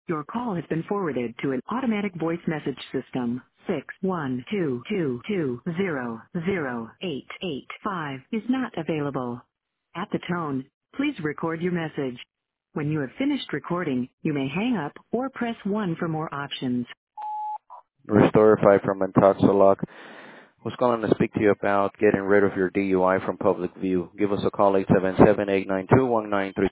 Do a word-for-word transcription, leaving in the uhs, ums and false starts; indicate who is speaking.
Speaker 1: Your call has been forwarded to an automatic voice message system. Six one two two two zero zero eight eight five is not available. At the tone, please record your message. When you have finished recording, you may hang up or press one for more options.
Speaker 2: Restore Five from Montauk. Was calling to speak to you about getting rid of your D U I from public view. Give us a call eight seven seven, eight nine two, one nine three.